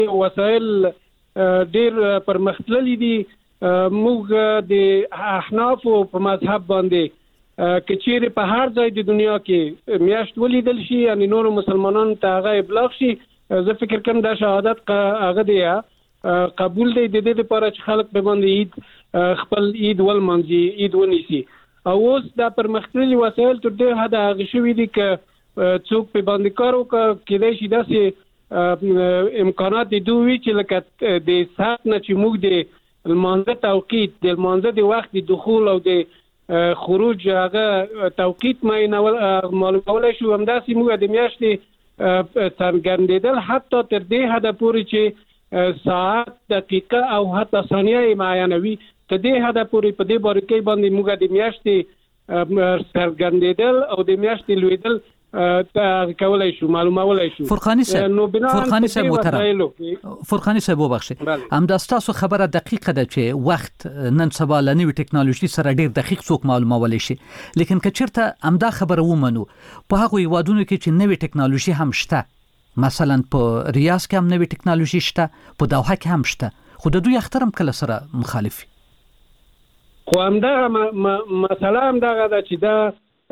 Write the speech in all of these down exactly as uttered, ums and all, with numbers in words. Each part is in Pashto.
وسایل ډیر پرمختللي دي. موږ د احناف په مذهب باندې کچېره په هر ځای د دنیا کې میاشت ولیدل شي یعنی نور مسلمانانو ته هغه ابلاغ شي. زه فکر کوم دا شهادت هغه دی قبول دی د دې لپاره چې خلک به باندې عید خپل عید ولمنځي عید ونیسي. او اوس دا پرمختللي وسایل تر دې حد هغه شوي دي ک څوک په باندې کار وکړي کېدای شي داسې امکانات دي دوی چې لکه د ساعت نه چې موږ د المانزه توقیت د المانزه د وخت د دخول او د خروج هغه توقیت معلومولای شو. همداسې موږ د میاشتې څرګندېدل حتی تر دې حده پورې چې ساعت دقیقه او حتی ثانیه معینوي تر دې حده پورې په دې باریکۍ باندې موږ د میاشتې څرګندېدل او د میاشتې لویدل تا کولای شو معلومولای شو. فرقانی صاحب فرقانی صاحب محترم فرقانی صاحب وبخښه همدا تاسو خبره دقیقه ده چې وخت نن سبا له نوې ټکنالوژي سره ډیر دقیق څوک معلومولای شي. لیکن که چیرته همدا خبره ومنو په هغه وادونو کې چې نوې ټکنالوژي هم شته مثلا په ریاض کې هم نوې ټکنالوژي شته په دوحه کې هم شته خو د دوی اخترم کله سره مخالفي. خو همدا مسله هم دا ده چې دا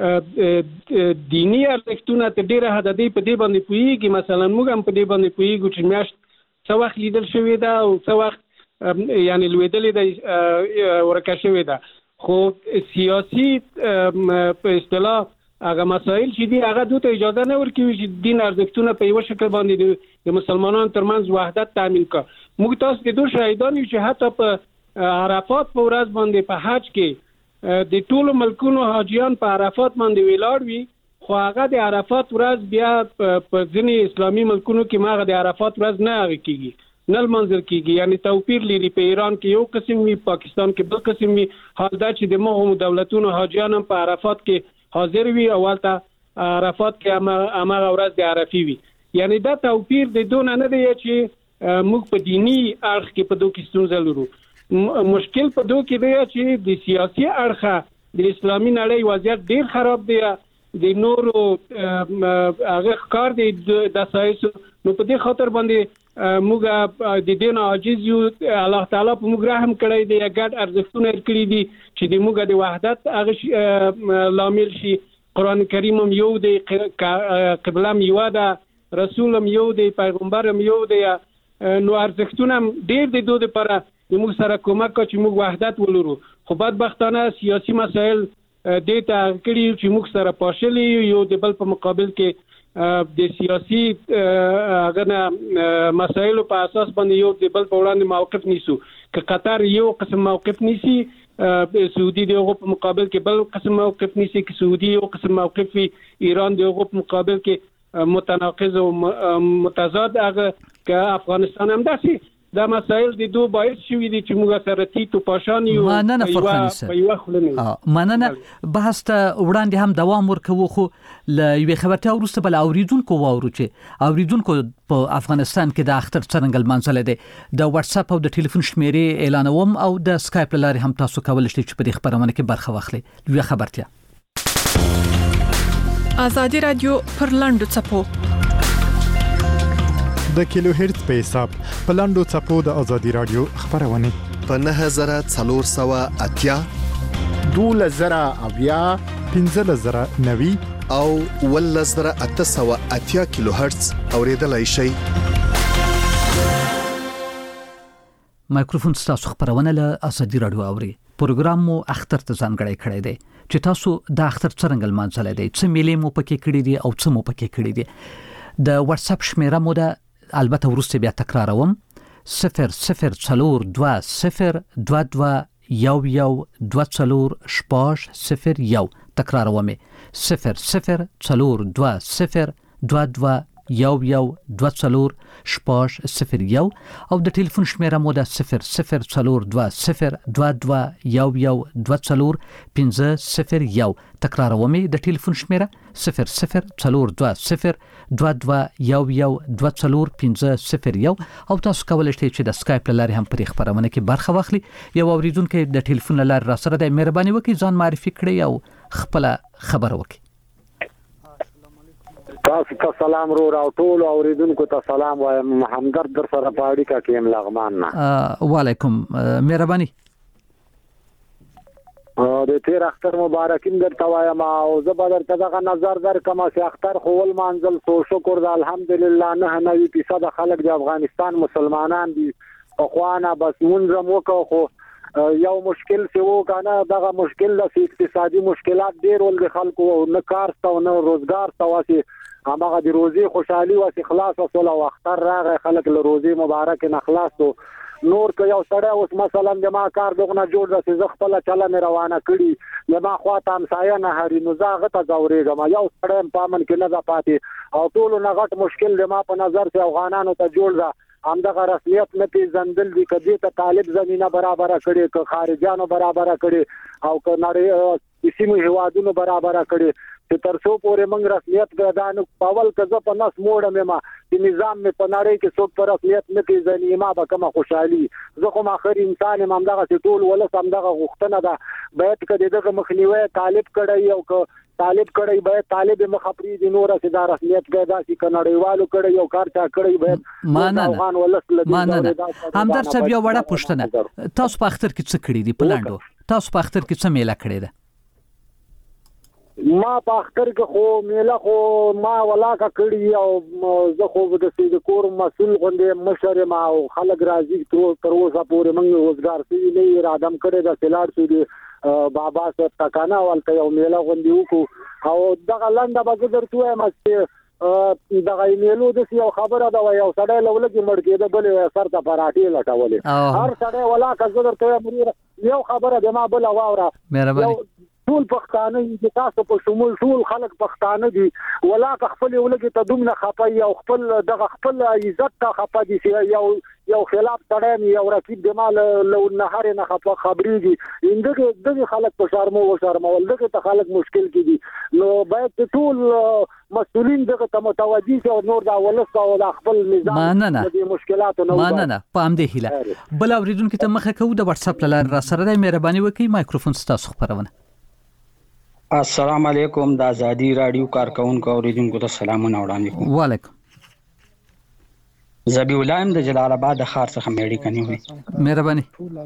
دینی ارزښتونه تر ډیره حد دی په دې باندې پوهیږي. مثلا موږ هم په دې باندې پوهیږو چې میاشت څو وخت لیدل شوې ده او څو وخت یعنی لویدلې ده ورکه شوې ده. خو سیاسي په اصطلاح هغه مسائل چې دي هغه دوی ته اجازه نه ورکوي چې دین ارزښتونه په یو شکل باندې د مسلمانانو ترمنځ وحدت تامین کړي. موږ تاسو د دوه شاهدان یو چې حتی په عرفات په ورځ باندې په حج کې د ټولو ملکونو حاجیان په عرفات باندې ویلاړ وي خو هغه د عرفات ورځ بیا په ځینې اسلامي ملکونو کې ماغه د عرفات ورځ نه هغه کیږي نه منظر کیږي یعنی توپیر لري. په ایران کې یو قسم وي پاکستان کې بل قسم وي. حال دا چې د مهم دولتونو حاجیان هم په عرفات کې حاضر وي او ولته عرفات کې هغه ورځ د عرفي وي. یعنی دا توپیر د دون نه دی چې موږ په دینی اړخ کې په دوه کې ستونزه لرو. مشکل په دوه کې دی چې د سیاسي اړخه د اسلامي نړۍ وضعیت ډیر خراب دی. د نورو هغه کار دی د سایسو نو په دې خاطر باندې موږ د دین عاجز یو. الله تعالی په موږ رحم کړی دی ګډ ارزښتونه کړی دي چې د موږ د وحدت هغه لامل شي. قران کریم هم یو دی قبله هم یو ده رسول هم یو دی پیغمبر هم یو دی. نو ارزښتونه ډیر دي دوی لپاره د موږ سره کومک کوي چې موږ وحدت ولرو. خو بدبختانه سیاسي مسایل دې ته کړي چې موږ سره پاشلي یو د بل په مقابل کې د سیاسي هغه مسایلو په اساس باندې یو د بل په وړاندې موقف نیسو. که قطر یو قسم موقف نیسي سعودي دغه په مقابل کې بل قسم موقف نیسي. که سعودي یو قسم موقف وي ایران دغه په مقابل کې متناقض او متضاد. هغه که افغانستان هم داسي دا مسائل د دوه باعث شوي دي چې موږ سره تیتو پاشان یو مننه فرقانی صاحب مننه. بحث ته وړاندې هم دوام ورکوو خو ل یو خبرته ورسته بل اوریدونکو واورو چې اوریدونکو په افغانستان کې د اختر څرنګل منځله ده د واتس اپ او د ټلیفون شمیرې اعلانوم او د اسکایپ لاري هم تاسو کولای شئ چې په دې خبرونه کې برخه واخلئ. یو خبرتیا آزادی رادیو پر لاندو چپو د کیلو هرتز په حساب په لاندو چپو د آزادي رادیو خبرونه په نه هزار څلور سوه اتیا دوه زره اویا پنځه زره نوي او ول زره اته سوه اتیا کیلو هرتز اوریدلای شئ. مایکروفون تاسو خبرونه له آزادي رادیو اوري. پروګرام مو اختر ته ځانګړی کړی دی چې تاسو د اختر څرنګل منځله دی څه میلې مو پکې کړی دي او څه مو پکې کړی دي. د واتس اپ شمیره مو ده البته ورسته بیا تکراروم صفر صفر څلور دوه صفر دوه دوه یو یو دوه څلور شپږ صفر یو. تکراروم صفر صفر څلور دوه صفر دوه دوه یو یو دوه څلور شپږ صفر یو او د ټلیفون شمیره مو ده صفر صفر څلور دوه صفر دوه دوه یو یو دوه څلور پنځه صفر یو. تکراروم د ټلیفون شمیره صفر صفر څلور دوه صفر دوه دوه یو یو دوه څلور پنځه صفر یو او تاسو کولای شئ چې د اسکایپ لاري هم په خبرونه کې برخه واخلئ. یو اوریدونکو د ټلیفون لاري را سره د مهرباني وکړئ ځان معرفي کړئ او خپل خبر وکړئ. تاسو ته سلام رو او ټول اوریدونکو ته سلام وایم. همدرد در سره پاړی کا کیم لغمان نه. وعلیکم مهرباني. د تیر اختر مبارکین درته وایم او زه به درته دغه نظر درکم چې اختر خو ول منزل سو شکر د الحمدلله نه نوي فیصد خلک د افغانستان مسلمانان دي. اخوانا بس مونږ مو خو یو مشکل سی وو کنه دغه مشکل د اقتصادي مشکلات ډیر ول د خلکو نه کار ستو نه روزګار ستو واسي هغه د روزي خوشحالي واسي خلاص وسول او اختر راغی خلک له روزي مبارک نه خلاصو. نور که یو سړی اوس مثلا د ما کار دغه جوړ د څه خپل چله مې روانه کړي د ما خواته همسایه نه هري نو زاغه ته زورېږم یو سړی په من کې نه ده پاتې او ټول نه غټ مشکل د ما په نظر چې افغانانو ته جوړ ده همدغه رسمیت نه پیژندل دي کدي ته طالب زمينه برابر کړي که خارجانو برابر کړي او که نړۍ سیمو هوادونو برابر کړي چې تر څو پورې موږ رسمیت ګرځانو پاول کزه په نس موړم ما چې نظام می په نړۍ کې څوک پر رسمیت نه پیژني ما به کومه خوشحالي زه خو اخر انسان هم دغه ټول ولس هم دغه غوښتنه ده باید کدي دغه مخنیوي طالب کړي او که طالب کړي باید طالب مخفري دي نور سره رسمیت ګرځا چې کنړیوالو کړي او کار چا کړي باید افغان ولس لدی همدر صاحب یو وړه پوښتنه تاسو په اختر کې څه کړی دی پلاندو تاسو په اختر کې څه میله کړی ده؟ ما په اختر کې خو میله خو ما ولاکه کړی او زه خو د سید کور مسول غونډه مشر ما او خلک راځي تر اوسه پورې موږ روزګار سي نه اراده کړی د سلاړ سودي بابا صاحب تکانه ولته یو میله غونډه وکړو او دغه لنډه به درته وایم چې دغه میلو د یو خبره دا یو سړی لولګي مړ کېده بلې سر ته پراټي لټولې هر سړی ولاکه زه درته یو خبره د ما بل واوره مهرباني ټول پښتانه دي تاسو په شمول ټول خلک پښتانه دي ولاکه خپل ولګي ته دومره خپای او خپل دغه خپل عزت ته خپه دي یو یو خلاف سره یو رقیب د مال لو نهر نه خپه خبريږي اندغه دغه خلک په شرمو و شرمو ولګي ته خلک مشکل کې دي نو باید ټول مسؤلین دغه ته متوجي او نور دا ولس او د خپل نظام د مشکلاتو نه ما نه نه پام دی هله بل اوریدونکو ته مخه کو د واتس اپ لار را سره د مهرباني وکي مایکروفون تاسو خبرونه. السلام علیکم د ازادي رادیو کارکونکو اوریدونکو ته سلامونه وړاندې کوم. وعلیکم. زبی ولایم د جلال آباد د خار څخه میډي کني وي. مهرباني.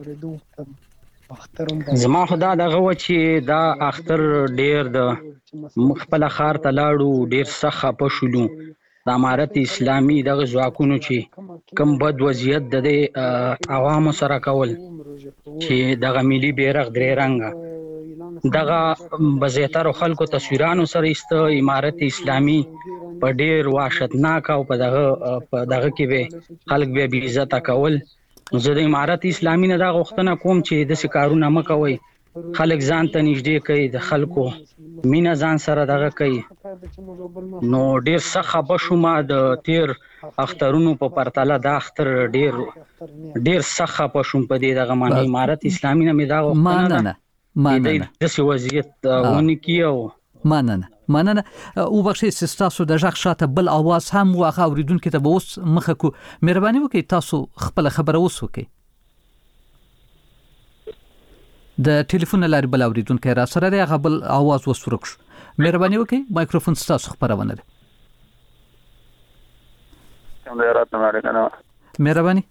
زما خدا دغه و چې دا اختر ډیر د مخبل خار ته لاړو ډیر سخه پښولو د امارت اسلامي دغه ځواکونو چې کم بد وضعیت د عوامو سره کول چې دغه ملي بیرغ درې رنګه دغه بزیتر خلکو تصویرانو سره است امارت اسلامي په ډیر وحشتناک او په دغه په دغه کې به خلک به بی عزت کول. زه د امارت اسلامي نه دا غوښتنه کوم چې د سکارونه مکوي خلک ځان ته نږدې کوي د خلکو مینا ځان سره دغه کوي نو ډیر سخه بشومه د تیر اخترونو په پرتله د اختر ډیر ډیر سخه بشوم په دې دغه معنی امارت اسلامي نه مې دا غوښتنه نه ماننه د څه وضعیت ونی کیو ماننه ماننه او بخشي تاسو د ژغ شاته بل اواز هم واخا اوریدونکو ته به اوس مخه کو مهرباني وکي تاسو خپل خبره وسوکي د ټلیفون لاري بل اوریدونکو را سره د غبل اواز وسورک مهرباني وکي مایکروفون تاسو خبرونه ده. مهرباني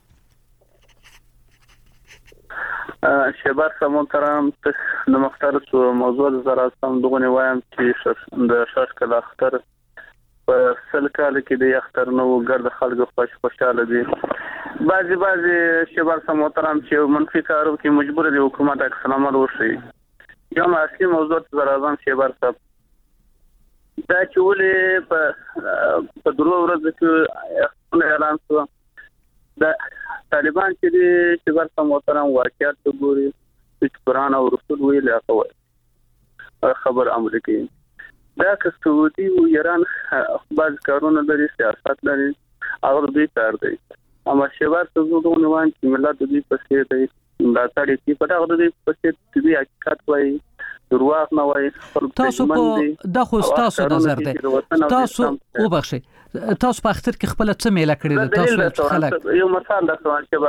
شبار سمونترام د مختار سو موضوع زرا سم دغه وایم چې د شاش کله اختر په سل کال کې د اختر نو ګرد خلک خوش خوشاله دي بعضی بعضی شبار سمونترام چې منفي کارو کې مجبور دي حکومت اکسلامات وشي یو اصلي موضوع زرا زم شبار صاحب دا چې ولې په په درو ورځ کې اعلان شو د طالبان چې د شبر سموتران واقعیت ته ګوري چې قرآن او رسول ویل هغه خبر عمل کوي دا که سعودي او ایران بعض کارونه لري سیاست لري او دې کار دی اما شبر ته زموږ نوان چې ملت دې پسې دی دا تاریخ په دغه دې پسې دې حقیقت وایي درواغ نه وایي تاسو په د خو تاسو نظر دی تاسو وبخښئ تاسو په اختر کې خپل څه میله کړی د تاسو خلک یو مثال د څه چې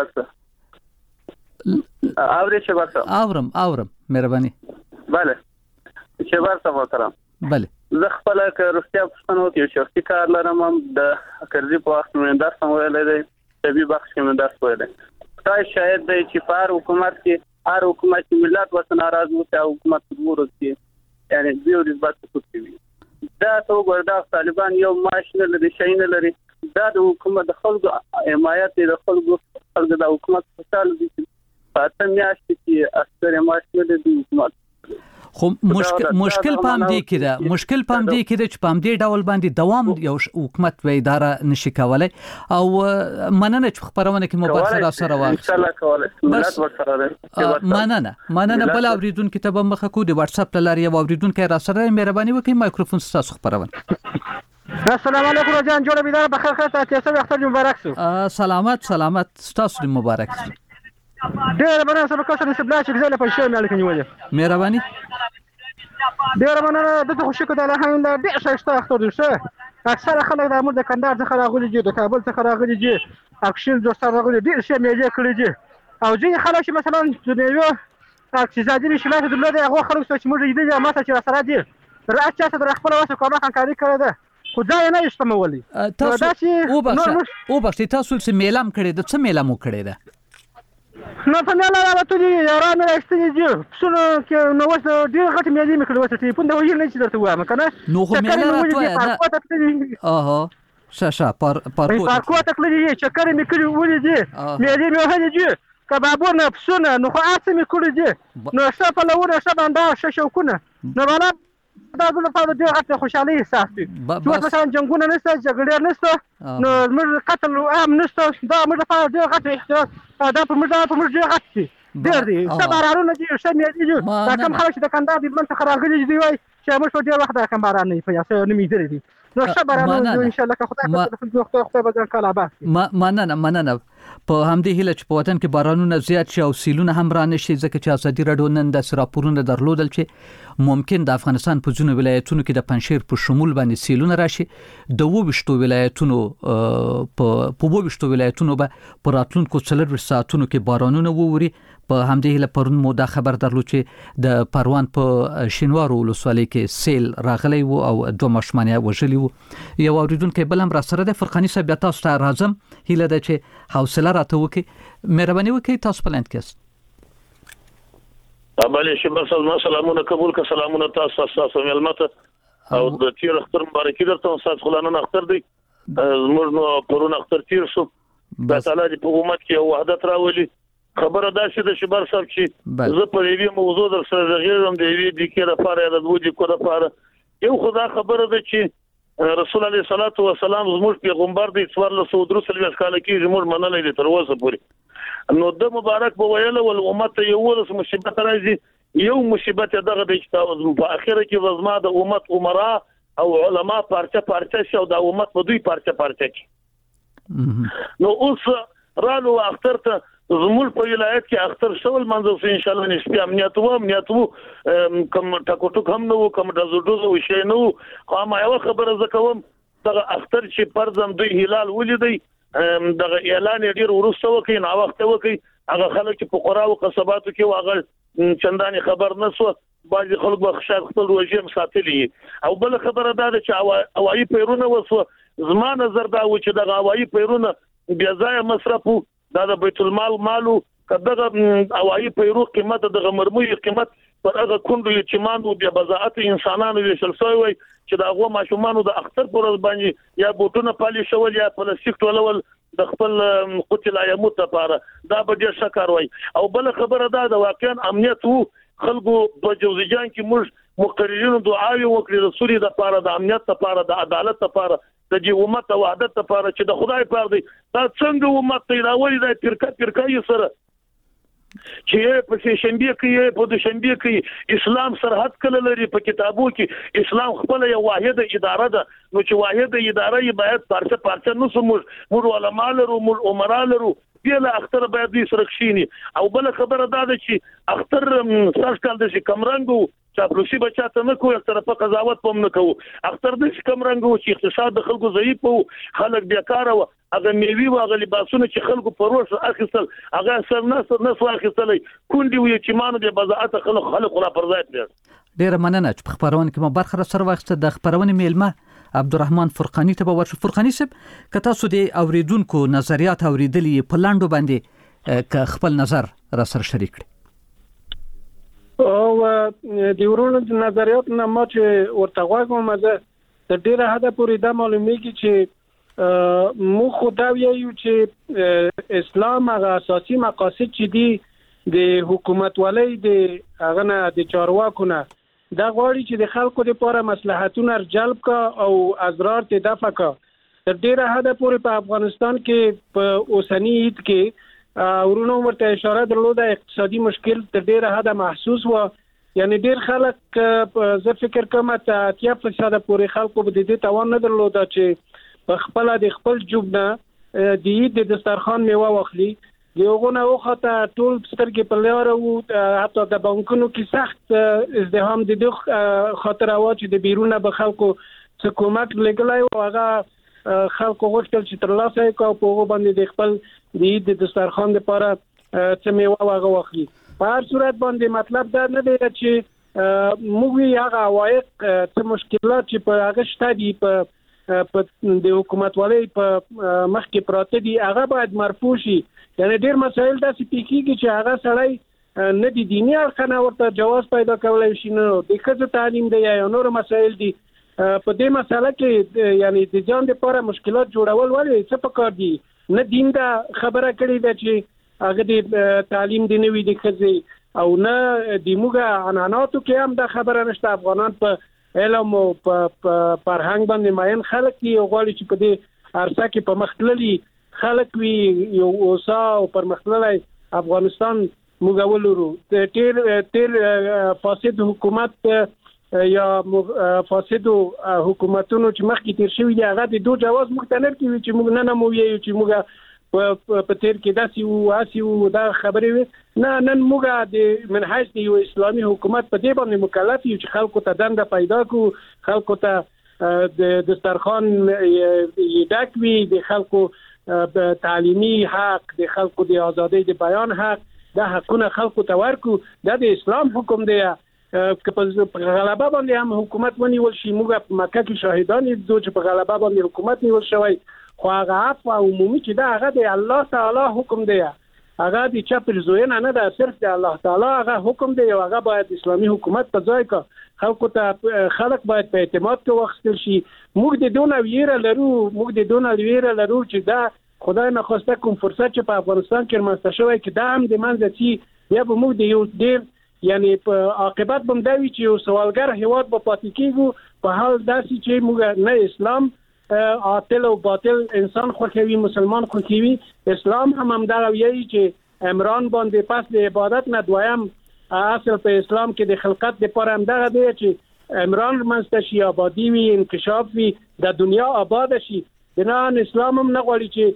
بس اوري چې بس اورم اورم مهرباني bale چې بس محترم bale زه خپل کارستیا پښتنو کې شخصي کار لرم د کرزي په وخت مې درس ویلې دی طبي بخش کې مې درس ویلې دا شاید دی چې پر حکومت کې هر حکومت چې ملت وسه ناراض وي او حکومت ورسي یعنی دیو رسبت کوي دا ته وردا طالبان یو ماش نه لري شي نه لري دا د حکومت د خلکو حمایت د خلکو خلکو د حکومت په تل دي په میاشت کې اکثر ماش نه د حکومت خو مشکل مشکل پام دی کې دا مشکل پام دی کې چې پام دی ډول باندې دوام یو حکومت و اداره نشي کولای او مننه چې خبرونه کې مبارک سره واخلي ان شاء الله کولای ملت ورسره مننه مننه بل اوریدون کتاب مخه کو د واتس اپ لاري او اوریدون کې را سره مهرباني وکړئ مایکروفون تاسو خبرونه السلام علیکم جان جوړ بيدار بخیر خیر تاسو ته اختر مبارک سو سلامت سلامت تاسو مبارک ډېر مننه سره کوم څه بلا چې زله په شی مې الکه نیولې مهرباني ډېر مننه د ته خوشی کړه الحمدلله ډېر ښه اختر شه اکثر خلک د امر د کندهار څخه راغلي دي د کابل څخه راغلي دي اکشن دوستان راغلي ډېر ښه میلې کړې دي او ځینې خلک چې مثلا د یو اقتصادي نشلات درلوده هغه خلک چې موږ دې ما ته سره دي راځي چې د خپل واسه کومه خنکاري کړې ده خو ځای نه استعمالولي تاسو او بخښه او بخښه تاسو چې میلام کړی د څه میلام کړی ده نو په نه لا ته دي یاران راستنی دي څونه کې نو وسه ډیر غټ مې دي مکړه وسه ټلیفون دا ویل نه چې درته وایم کنه نو خو مې راځي اها شاشه پر پر کو پر کو تکلی دي چکر مې کړی ولې دي مې دي مې هلي دي کبابونه پسونه نو خو اته مې کړی دي نو څه په لور څه باندې ش شوکونه نو بالا دا د لپاره ډیر غټ خوشحالي احساس دي چې مثلا جنگونه نشته جګړه نشته نو موږ قتل عام نشته دا موږ لپاره ډیر غټ احساس دا په موږ په موږ ډیر غټ دي ډیر دي سبارانونه دي څه مې دي دا کوم خلک د کندهار د منځ خراغلي دي وای چې موږ په ډیر وخت دا کوم باران نه په یاسه نه میدري دي نو سبارانونه ان شاء الله که خدای په خپل وخت خدای به ځان کاله باسي ما مننه مننه په همدې هیله چې په وطن کې بارانونه زیات شي او سیلونه هم را نشي ځکه چې ازادي راډیو نن د راپورونه درلودل چې ممکن د افغانستان په ځینو ولایتونو کې د پنځشیر په شمول باندې سیلونه راشي د ووبشتو ولایتونو په په ووبشتو ولایتونو به په راتلونکو څلور ساعتونو کې بارانونه ووري په همدې هیله پرون مو دا خبر درلود چې د پروان په شینوارو ولسوالۍ کې سیل راغلی وو او دوه ماشومان یې وژلي وو یو اوریدونکو بل هم را سره د فرقانی صاحب تاسو ته راځم هیله ده چې حوصله راته وکړي مهرباني وکړئ تاسو پلان کې ابل شبر سلامونه قبول ک سلامونه تاسو تاسو ملمته او د تیر اختر مبارکي درته تاسو خلانه اختر دی زموږ نو پرون اختر تیر شو د تعالی په حکومت کې وحدت راولي خبره دا چې د شبر صاحب چې زه په دې موضوع در سره غیرم دی وی د کې لپاره د وځي کو لپاره یو خدا خبره ده چې رسول الله صلی الله علیه وسلم زموږ پیغمبر دی څوار له سودرو سلوي کال کې زموږ منلې دي تر اوسه پورې نو د مبارک په ویله ول امت یو ورس مصیبت راځي یو مصیبت دغه د چې په اخر کې وزما د امت عمره او علما پارچه پارچه شو د امت په دوی پارچه پارچه کې نو اوس رالو اختر ته زموږ په ولایت کې اختر شول منځو ان شاء الله نسبی امنیت و امنیت و کوم ټکو ټک هم نو کوم د زړه و شي نو خو ما یو خبره زکوم دغه اختر چې پرځم دوی هلال ولیدي دغه اعلان ډیر ورسته وکي نو وخت وکي هغه خلک په قرا او قصباتو کې واغل چنداني خبر نسو بعض خلک به خشاع خپل رژیم ساتلی او بل خبره ده چې هوایي پیرونه وسو زما نظر دا و چې دغه هوایي پیرونه بیا ځای مصرفو دا د بیت المال مالو کداغه هوایي پیرو قیمت دغه مرموي قیمت پر هغه کندو چې مانو بیا بزاعت انسانانو ویشل شوی وي چې دا هغه ماشومانو د اختر پر ورځ باندې یا بوټونه پالي شول یا پلاستیک ټولول د خپل قتل ایموت لپاره دا به ډیر شکر وي او بل خبره ده د واقعا امنیت وو خلکو په جوزجان کې موږ مقررینو دعاوي وکړي د سوري د لپاره د امنیت لپاره د عدالت لپاره د دې امت وحدت لپاره چې د خدای پر دی دا څنګه امت ته راوړي د فرقه فرقه سره چې په شنبه کې په دوشنبه کې اسلام سرحد کله لري په کتابو کې اسلام خپل یو واحده اداره ده نو چې واحده اداره یې باید پارچه پارچه نو سمور مور علماء لرو مور عمرا لرو بیا اختر باید دې سرخشيني او بل خبره ده چې اختر سر کال د کمرنګو چاپلوسي بچاته نه کوو تر په قضاوت پم نه کوو اختر د کم رنګ و چې اقتصاد د خلکو ضعیف وو خلک بیکاره و هغه میوي و هغه لباسونه چې خلکو پروش اخیستل هغه سر نه سر نه اخیستلې کونډي و چې مانو د بازارات خلک خلک را پرځای کړل. ډیره مننه چې په خبرونه کې مو برخه سره واخیسته. د خبرونه میلمه عبدالرحمن فرقانی ته به ورشو. فرقانی صاحب که تاسو د اوریدونکو نظریات اوریدلې په لاندو باندې که خپل نظر را سره شریک کړئ. او د ورونو د نظریات نه ما چې ورته غواړم مزه د ډیره حدا پورې د معلومیږي چې مو خدای یو چې اسلام هغه اساسي مقاصد چې دي د حکومت ولې د هغه نه د چارواکو نه دا غواړي چې د خلکو لپاره مصلحتونه جلب کا او اضرار ته دفع کا. تر ډیره حدا پورې په افغانستان کې په اوسنی هیت کې ورونو ورته اشاره درلوده اقتصادي مشکل تر ډیره حدا محسوس و یعنی ډیر خلک زه فکر کوم ته اتیا فیصد پورې خلکو به د دې توان نه درلوده چې په خپل د خپل جوب نه د د دسترخوان میوه واخلي. دیوغونه وخته ټول سترګې په لاره وو حتی د بانکونو کې سخت ازدحام د دوه خاطر او چې د بیرونه به خلکو حکومت لګلای او هغه خلکو غوښتل چې تر لاسه یې په هغه باندې د خپل د دسترخوان لپاره چې میوه واغه واخلي. په هر صورت باندې مطلب دا نه دی چې موږ هغه عوایق څه مشکلات چې په هغه شته دي په په د حکومت والي په مخ کې پراته دي هغه باید مرفوع شي. یعنی ډیر مسایل داسې پیکيږي چې هغه سړی نه د دیني اړخ نه ورته جواز پیدا کولای شي نه د ښځو تعلیم دی یا نور مسایل دي. په دې مسله کې یعنی د ځان لپاره مشکلات جوړول ولې څه پکار دي نه دین دا خبره کړې ده چې هغه د تعلیم دی نه وي د ښځې او نه د موږ عنعناتو کې هم دا خبره نشته. افغانان په علم او په فرهنګ باندې ماین خلک دي او غواړي چې په دې عرصه کې په مختللي خلک وی یو اوسا او پرمختللی افغانستان موږ ولرو. تیر تیر فاسد حکومت یا فاسد حکومتونو چې مخکې تیر شوی دی هغه د دوه جواز مختلف کی چې موږ نه نمو یو چې موږ په تیر کې داسي او اسي او دا خبرې وي نه نن موږ د منهج دی یو اسلامي حکومت په دې باندې مکلف یو چې خلکو ته دنده پیدا کو خلکو ته د دسترخوان یې ډک وي د خلکو تعلیمی حق د خلکو د ازادۍ د بیان حق د حقونه خلکو ته ورکو دا د اسلام حکم دی. که په غلبه باندې هم حکومت ونیول شي موږ په مکه کې شاهدان یو چې په غلبه باندې حکومت نیول شوی خو هغه عفو عمومي چې دا هغه د الله تعالی حکم دی هغه د چپل زوینه نه ده صرف د الله تعالی هغه حکم دی او هغه باید اسلامي حکومت په ځای کا خلکو ته خلک باید په اعتماد کې واخیستل شي. موږ د دونه ویره لرو موږ د دونه ویره لرو چې دا خدای نه خواسته کوم فرصت چې په افغانستان کې رامنځته شوی کې دا هم د منځ چې یا به موږ د یو ډیر یعنی په عاقبت بم دا وی چې یو سوالګر هیواد په پاتې کېږو په حال داسې چې موږ نه اسلام عاطل او باطل انسان خوښوي مسلمان خوښوي. اسلام هم هم دا ویي چې عمران باندې پس د عبادت نه دویم اصل په اسلام کې د خلقت لپاره هم دا دی چې عمران منځته شي آبادی وي انکشاف وي د دنیا آباد شي. بنان اسلام هم نه غواړي چې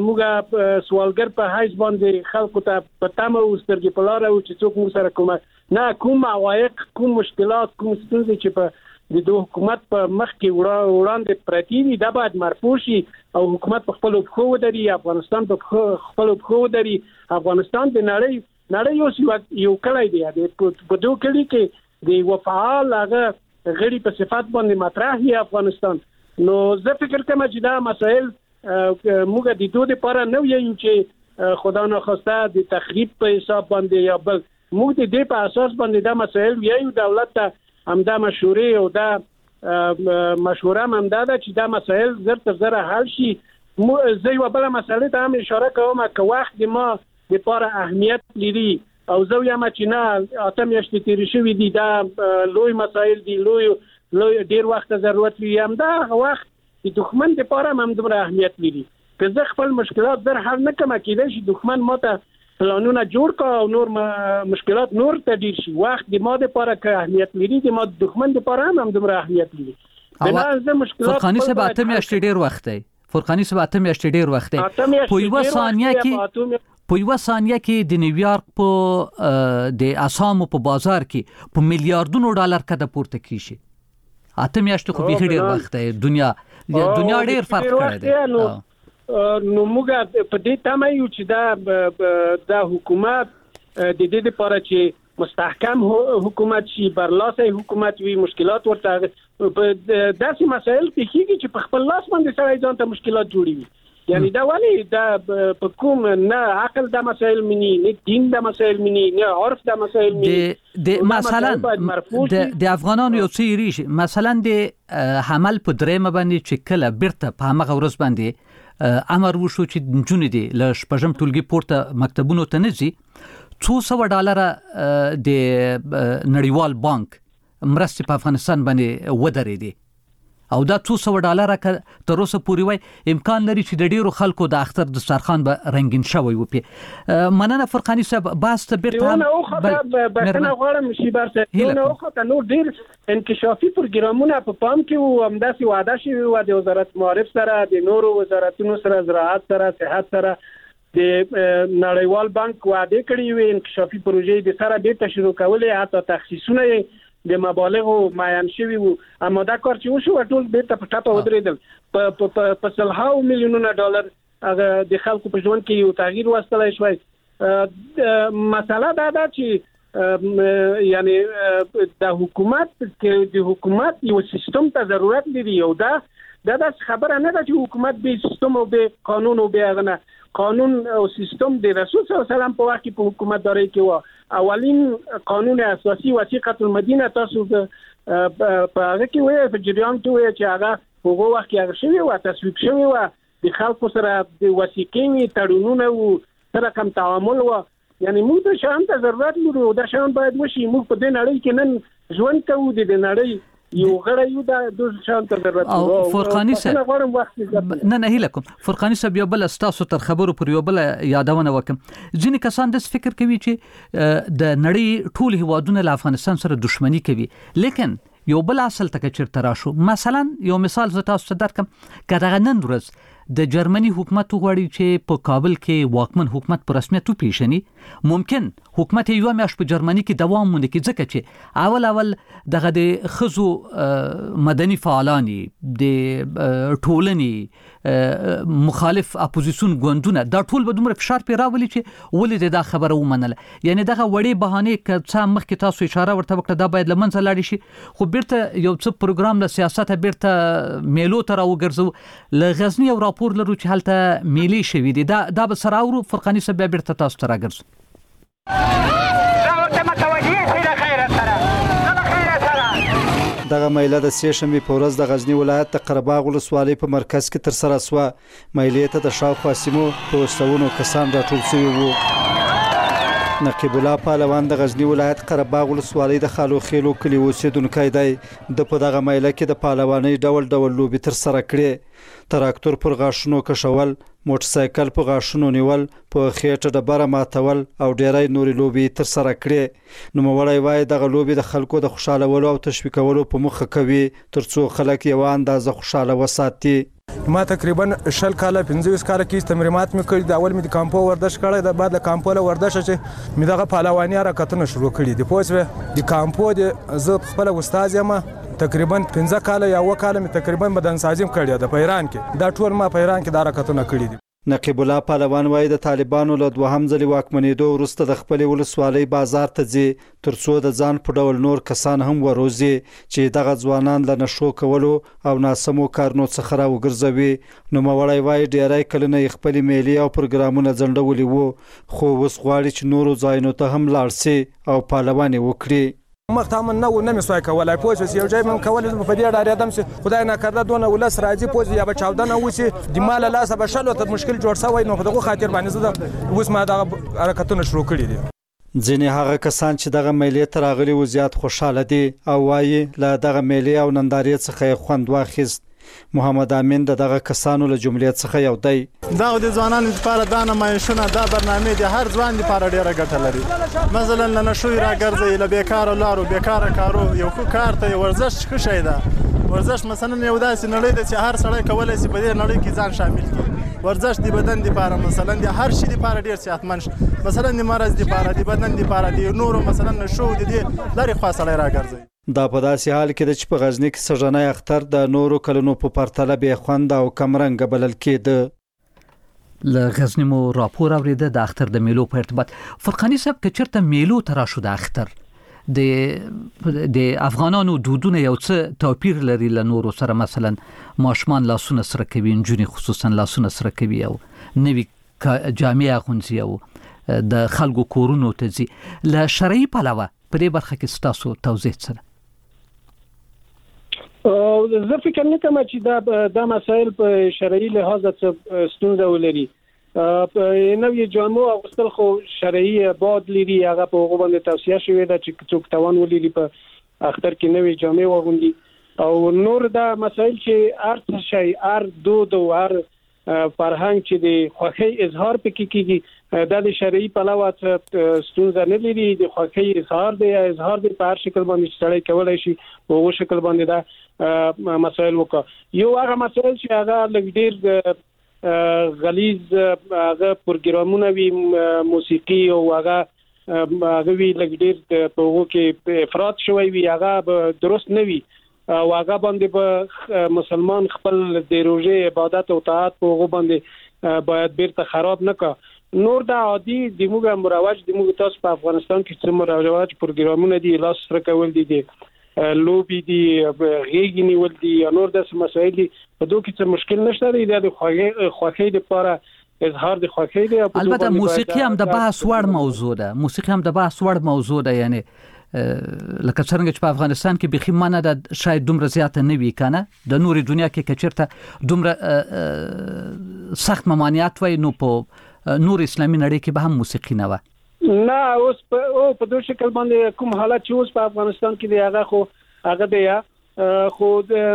موږ سوالګر په حیث باندې خلکو ته په تمه او سترګې په لاره او چې څوک موږ سره کومه نه کوم عوایق کوم مشکلات کوم ستونزې چې په د دوه حکومت په مخ کې وړاندې پرتی دي دا باید مرفوع شي او حکومت په خپل پښو ودري افغانستان په خپل پښو ودري. افغانستان د نړۍ نړۍ یو کلی دی په دوه کلی کې د وفعال هغه غړي په صفات باندې مطرح دی افغانستان. نو زه فکر کوم چې دا مسائل موږ د دوه لپاره نو یو چې خدا نه خواسته د تخریب په حساب باندې یا بل موږ د دې په اساس باندې دا مسائل یو دولت ته هم دا مشورې او دا مشوره هم دا ده چې دا مسائل زر تر زر حل شي. زه یو بل مسئله ته هم اشاره کوم چې وخت د ما لپاره اهمیت لري او زه یم چې نه اته میاشتې تیر شوې دي دا لوی مسائل دي لوی لوی ډیر وخت ضرورت لري هم دا وخت د دښمن لپاره هم دومره اهمیت لري. که زه خپل مشکلات در حل نه کم کېدای شي دښمن ماته پلانونه جوړ کا او نور مشکلات نور ته ډیر شي وخت د ما لپاره که اهمیت لري د ما دښمن لپاره هم دومره اهمیت لري. بنا زه مشکلات فرقانی صاحب اته میاشتې ډیر وخت دی فرقانی صاحب اته میاشتې ډیر وخت دی په یو ثانیه کې په یو ثانیه کې د نیویارک په د اسامو په بازار کې په میلیارډونو ډالر کده پورته کیږي. اته میاشتې خو به ډېر وخت دی. دنیا دنیا ډېر فرق کړی دی. نو موږ په دې تمه یو چې دا د حکومت د دې لپاره چې مستحکم حکومت شي، برلاسه حکومت وي، مشکلات ورته په داسې مسایل کې کېږي چې په خپل لاس باندې سړی ځان ته مشکلات جوړوي. یعنی دا ولی دا په کوم نه عقل دا مسائل مني، نه دین دا مسائل مني، نه عرف دا مسائل مني. د مثلا د افغانانو یو څه ریش مثلا د حمل په درېمه باندې چې کله بیرته په هغه ورځ باندې امر وشو چې جون دي ل شپږم ټولګي پورته مکتبونو ته نزي، څو سوه ډالر د نړیوال بانک مرستې په افغانستان باندې ودرېدي او دا څو سوه ډالر تر اوسه پورې وای امکان لري چې د ډیرو خلکو د اختر دسترخوان به رنگین شوی وي. مننه فرقاني صاحب باز ته بیرته نه اوخه بکنه غواړم شي برسه نه اوخه نو ډیر انکشافي پروګرامونه په پام کې وو، همداسې وعده شوی و د وزارت معارف سره، د نورو وزارتونو سره، زراعت سره، صحت سره، د نړیوال بانک وعده کړی وي انکشافي پروژې د سره به تشریح کولې، حتی تخصیصونه د مبالغ معین شوی وو. اما دا کار چې وشو ټول بیرته په ټاپه ودرېدل. په په سلهاو میلیونونه ډالر هغه د خلکو په ژوند کې یو تغییر واستلی شوی. مسله دا ده چې یعنی د حکومت کې د حکومت یو سیستم ته ضرورت لري. او دا دا د خبره نه ده چې حکومت به سیستم او به قانون او به هغه قانون او سیستم د رسول صلی الله علیه وسلم په وخت کې په حکومتداري کې و. اولین قانون اساسي وثیقه المدینه تاسو په هغه کې وایي په جریان کې وایي چې هغه په هغه وخت کې هغه شوی و تصویب شوی و د خلکو سره د وثیقې وي تړونونه و سره کوم تعامل و. یعنی موږ د شان ته ضرورت لرو، دا شان باید وشي. موږ په دې نړۍ کې نن ژوند کوو، د نړۍ یو غړی یو دا د شان ته ضرورت او فرقاني صاحب نه نه هیله کوم فرقاني صاحب یو بل استاسو تر خبرو پر یو بل یادونه وکم. ځینې کسان د فکر کوي چې د نړۍ ټول هیوادونه له افغانستان سره دښمنی کوي، لیکن یو بل اصل ته چیرته راشو. مثلا یو مثال زه تاسو ته درکم، کله نن ورځ د جرمني حکومت غواړي چې په کابل کې واکمن حکومت په رسمیت وپیژني، ممکن حکومت یو میاشت په جرمني کې دوام ونه کړي، ځکه چې اول اول دغه د خزو مدني فعالانی د ټولنې مخالف اپوزیسیون ګوندونه دا ټول به دومره فشار پې راولي چې ولې دا خبره ومنله. یعنی دغه وړې بهانې که څه مخکې تاسو اشاره ورته وکړه دا باید له منځه لاړې شي، خو بیرته یو څه پروګرام له سیاسته بیرته میلو ته راوګرځو. له غزني او راپور لرو چې هلته میلې شوي دي، دا دا به سره اورو. فرقاني صاحب بیا بیرته تاسو ته راګرځو. دغه میله د سې شنبې په ورځ د غزنی ولایت د قرهباغ ولسوالۍ په مرکز کې ترسره شوه. میلې ته د شاوخوا سیمو په سلونو کسان راټول شوي وو. نقیب الله پهلوان د غزنی ولایت قرهباغ ولسوالۍ د خالو خیلو کلي اوسېدونکی دی. د په دغه میله کې د پهلوانۍ ډول ډول لوبې ترسره کړې. تراکتور پر غاښونو کشول، موټرسایکل په غاښونو نیول، په خېټه ډبره ماتول او ډېری نورې لوبې ترسره کړې. نوموړی وایي دغه لوبې د خلکو د خوشحالولو او تشویقولو په موخه کوي ترڅو خلک یوه اندازه خوشحاله وساتي. ما تقریبا شل کاله پنځه کاله کې تمرینات مې کړي. د اول مې د کامپو ورزش کړی، د بعد د کامپو له ورزش چې مې دغه پهلواني حرکتونه شروع کړي دي. پوه شوې د کامپو د زه خپله استاد یم، تقریبا پنځه کاله یا اوه کاله مې تقریبا بدنسازي هم کړې ده په ایران کې. دا ټول ما په ایران کې دا حرکتونه کړي دي. نقیب الله پهلوان وایي د طالبانو له دوهم ځلې واکمنېدو وروسته د خپلې ولسوالۍ بازار ته ځي ترڅو د ځان په ډول نور کسان هم وروزي چې دغه ځوانان له نشو کولو او ناسمو کارونو څخه راوګرځوي. نوموړی وایي ډېری کلونه یې خپلې میلې او پروګرامونه ځنډولي وو، خو اوس غواړي چې نورو ځایونو ته هم لاړ سي او پهلواني وکړي. مخ ته من نه و نه مې سوای کولای. پوه شوې یو ځای مې کولی په دې ډارېدم چې خدای ناکرده دونه ولس راځي پوه شوې یا به چاودنه وشي د ما له لاسه به شل ورته مشکل جوړ شوی. نو په دغو خاطر باندې زه اوس ما دغه حرکتونه شروع کړي دي. ځینې هغه کسان چې دغه میلې ته راغلي وو زیات خوشحاله دي او وایي له دغه میلې او نندارې څخه یې خوند واخیست. محمد امین د دغه کسانو له جملې څخه یو دی. دا د ځوانانو لپاره دا نمایشونه دا برنامې د هر ځوان لپاره ډیره ګټه لري. مثلا له نشوې راګرځي، له بیکاره لارو بیکاره کارو یو ښه کار ته ورزش ښه شی ده. ورزش مثلا یو داسې نړۍ ده چې هر سړی کولی شي په دې نړۍ کې ځان شامل کړي. ورزش د بدن لپاره مثلا د هر شي لپاره ډیر صحتمند شي مثلا د مرز لپاره د بدن لپاره د نورو مثلا نشو د دې لري خاصه راګرځي. دا په داسې حال کې د چې په غزنی کې سژنای اختر د نورو کلونو په پرتله به خوند او کمرنګ بلل کېده. ل غزنی مو راپور اوریده د اختر د میلو په ارتباط. فرقانی صاحب که چرته میلو ترا شو د اختر د د افغانانو دودونه یو څه توپیر لري له نورو سره، مثلا ماشومان لاسونه سره کوي، نجونې خصوصا لاسونه سره کوي او نوی جامې اغوندي او د خلکو کورونو ته ځي. له شرعي پلوه په دې برخه کې ستاسو توضیح څه؟ زه فکر نه کوم چې دا د مسایل په شرعي لحاظ څه ستونزه ولري. په نوې جامو اغوستل خو شرعي باد لري، هغه په هغه باندې توصیه شوې ده چې څوک توان ولري په اختر کې نوې جامې واغوندي. او نور دا مسایل چې هر څه شي، هر دود او هر فرهنګ چې د خوښۍ اظهار پکې کیږي دا د شرعي پلوه څه ستونزه نه لري. د خوښۍ اظهار دی اظهار دی په هر شکل باندې سړی کولای شي په هغه شکل باندې دا مسایل وکړه. یو هغه مسایل چې هغه لږ ډیر غلیظ هغه پروګرامونه وي موسیقي او هغه هغه وی لږ ډیر په هغه کې افراط شوی وي، هغه درست نه وي او هغه باندې به مسلمان خپل د روزه عبادت او طاعت په هغه باندې باید بیرته خراب نه کړي. نور دا عادي د موږ مروج د موږ تاسو په افغانستان کې څه مروج پروګرامونه دي، لاس سره کول دي دي لوبي دي غیږ نیول دي یا نور داسې مسایل دي، په دوی کې څه مشکل نشته دی. د خوښۍ لپاره اظهار د خوښۍ دی. البته موسیقي هم د بحث وړ موضوع ده، موسیقي هم د بحث وړ موضوع ده، یعنی لکه څنګه چې په افغانستان کې بخي منه د شاید دومره زیاته نه وي کنه، د نوري دنیا کې کچرته دومره سخت ممانعت وای نو په نور اسلامي نړۍ کې به هم موسیقي نه و. نه اوس په او په دوه شکل باندې کوم حالت چې اوس په افغانستان کې دی هغه خو هغه دی خو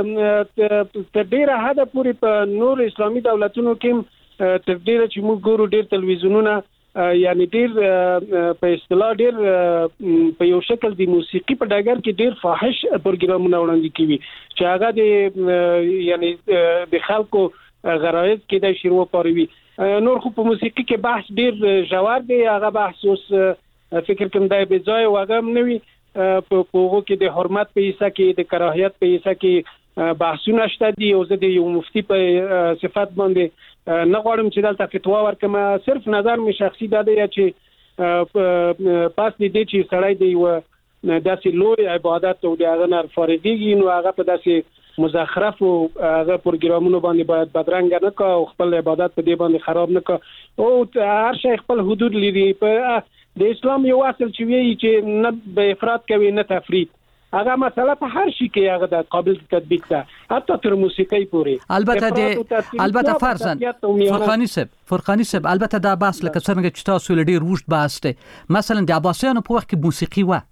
تر ډیره حد پورې په نور اسلامي دولتونو کې تر ډیره چې موږ ګورو ډیر تلویزیونونه یعنی ډیر په اصطلاح ډیر په یو شکل د موسیقي په ډګر کې ډیر فاحش پروګرامونه وړاندې کوي چې هغه د یعنی د خلکو غرایز کې د شروع پاروي. نور خو په موسیقي کې بحث ډیر ژور دی، هغه بحث اوس فکر کوم دی به ځای او هغه نوي په هغه کې د حرمت په حصہ کې د کراهیت په حصہ کې بحثونه شته دي. او زه د یو مفتي په صفات باندې نه غواړم چې دلته فتوا ورکم، صرف نظر می شخصي دا دی چې پاس دې چې سړی دی و داسې لوی عبادت او دغه نه فارغيږي نو هغه په داسې مزخرف او هغه پروګرامونو باندې باید بدرنګ نه کا او خپل عبادت په دې باندې خراب نه کا او هر شي خپل حدود لري. په د اسلام یو اصل چې وی چې نه به افراط کوي نه تفرید، هغه مسله په هر شي کې هغه د قابل تطبیق ده حتی تر موسیقي پورې. البته د البته فرضاً فرقانی صاحب فرقانی صاحب البته دا بحث لکه څنګه چې تاسو لري روشت بحث ده، مثلا د عباسیانو په وخت کې موسیقي و،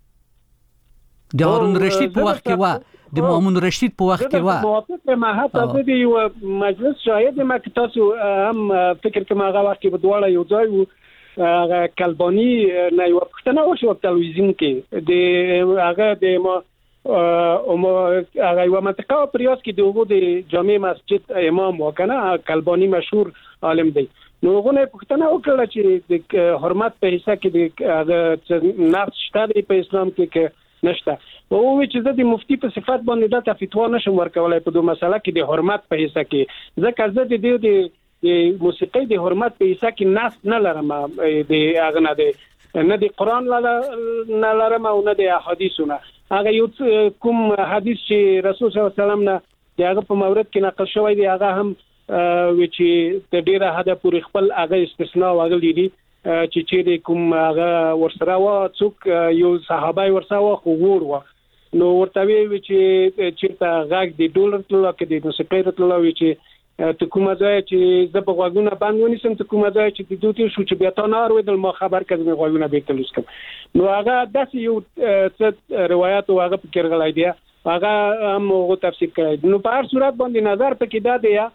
د هارون رشید په وخت کې و، د مامون رشید په وخت کې و. موافق ما حتی د یو مجلس شاهد ما که تاسو هم فکر کوم هغه وخت کې بدواله یو ځای وو هغه کلبانی نه یو پښتنه او شو تلویزیون کې د هغه د ما او ما هغه یو منطقه پریاس کې دغه د جامع مسجد امام وکنه کلبانی مشهور عالم دی. نو غونه پښتنه وکړه چې د حرمت په حصہ کې د هغه نقص شته په اسلام کې کې نشته او چې زه د مفتی په صفات باندې د فتوا نشم ورکولای په دوه مسله کې د حرمت په حصہ کې ځکه زه د دې د موسیقي د حرمت په حصہ کې ناس نه لرم، د هغه نه د نه د قران نه لرم او نه د احادیثونه. هغه یو کوم حدیث چې رسول صلی الله علیه وسلم نه هغه په مورد کې نقل شوی دی هغه هم و چې د ډیره حد پورې خپل هغه استثناء وغلی دي چې چې کوم هغه ورسره و څوک یو صحابه ورسره و خو ور و نو ورته وی چې چې تا غاګ دی ډالر تلو کې د موسیقي راتلو وی چې ته کومه ځای چې د بغوګونه باندې ونیسم ته کومه ځای چې د دوی شو چې بیا تا نه اورېدل ما خبر کړم غوګونه به تلوس کوم. نو هغه داسې یو څه روایت او هغه فکر غلای دی هغه هم هغه تفسیر کړی. نو په هر صورت باندې نظر پکې دا دی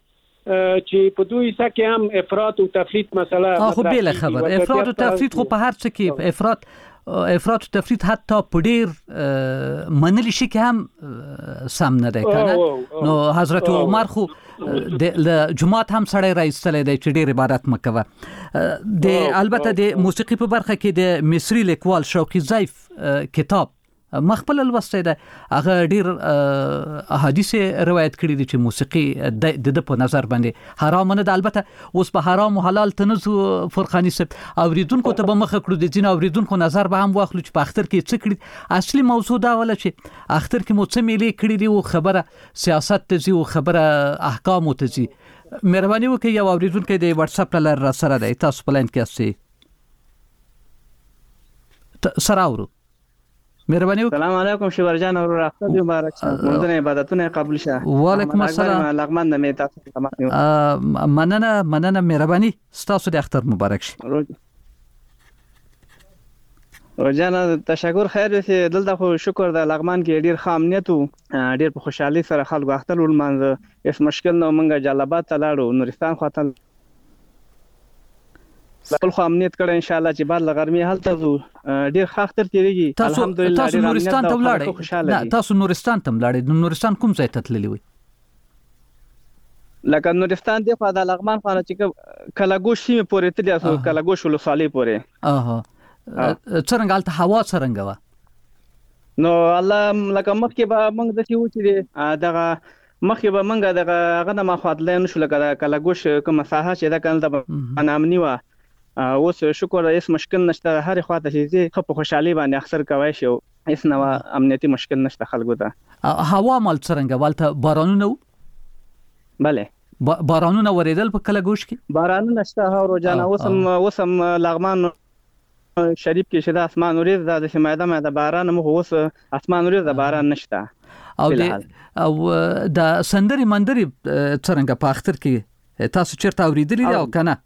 چې په دوی سکه هم افراط او تفریط مسله خو بل خبر افراط او تفریط خو په هر څه کې افراط افراط او تفریط حتی په ډیر منل شي کې هم سم نه دی کنه نو حضرت عمر خو د جمعات هم سړی راځتلې دی چې ډیر عبادت مکوه د البته د موسیقي په برخه کې د مصری لیکوال شوقي ضیف کتاب مخبل الوسته ده هغه ډیر احادیث روایت کړي دي چې موسیقي د د په نظر باندې حرام نه ده البته اوس په حرام او حلال تنزو فرقانی سب اوریدونکو ته به مخ کړو د جن اوریدونکو نظر به هم واخلو چې په اختر کې څه کړي اصلي موضوع دا ولا چې اختر کې مو څه ملي کړي دي او خبره سیاست ته زی او خبره احکام ته زی مهرباني وکړئ یو اوریدونکو د واتس اپ لاره سره دی تاسو په لاین کې اسئ سره اورو مهرباني وکړئ. السلام علیکم شوبر جان اور اختر مبارک شه مونږ نه عبادتونه قبول شه. وعلیکم السلام لغمان د میتا څخه مننه مننه مهرباني ستاسو د اختر مبارک شه. روزانه تشکر خیر دې دلته خو شکر د لغمان کې ډیر ښه امنیت او ډیر په خوشحالي سره خلکو اختر ولمانځه هیڅ مشکل نه مونږه جلبات ته لاړو نورستان خاطر خپل خو امنیت کړه ان شاء الله چې بعد لغرمي حالت زو ډیر خاطر تیریږي الحمدلله تاسو نورستان ته ولاړئ نه تاسو نورستان ته ولاړئ نورستان کوم ځای ته تللی وي لکه نورستان دی خو د لغمان خانه چې کلاګوش سیمه پورې تللی اسو کلاګوش ولسوالۍ پورې اها څنګه حالت هوا څنګه و نو الله لکه مخکې به موږ د سی و چې دغه مخکې به موږ دغه هغه نه مخاطله نشو لکه کلاګوش کوم مساحه چې دا کنه د انامنی و اوس شکر هیڅ مشکل نشته هر خواته چې خو په خوشحالي باندې اکثر کوي شو هیڅ نو امنیتي مشکل نشته خلکو ته هوا مال څنګه والته بارانونه bale بارانونه وریدل په کلاګوش کې بارانونه نشته ها روزانه اوسم اوسم لغمان شریف کې شته اسمان وریځ د سماده مې د باران مو اوس اسمان وریځ د باران نشته او د او د سندري مندري څنګه په اختر کې تاسو چیرته اوریدلی او کنه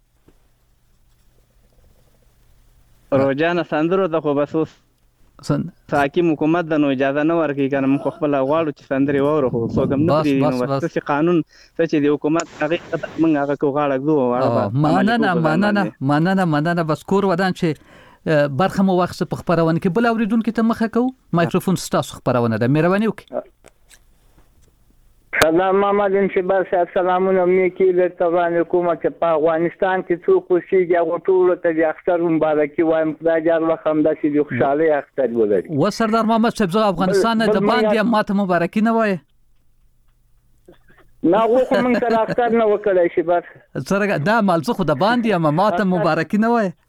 روزانه سندرو د خو بسوس سن حکیم حکومت د نو اجازه نه ورکړي کنه موږ خپل غواړو چې سندري وورو خو څوګم نه دی نو چې قانون چې د حکومت هغه موږ هغه کو غاړه دوه مننه مننه مننه مننه بس کور ودان چې برخه مو وخت په خبرونه کې بل اوریدونکو ته مخه کو مایکروفون ستاسو خبرونه ده مهرباني وکړئ سلام محمد انشبار صاحب سلامونه مې کې له تبان حکومت په افغانستان کې څوک اوسېږي هغه ټول ته د اختر مبارکي وایم خدای جار وخم د سې خوشاله اختر ولري و سردار محمد صاحب زه افغانستان د باندې ماته مبارکي نه وای نه وو کوم تر اختر نه وکړای شي بس سره دا مال څه خو د باندې ماته مبارکي نه وای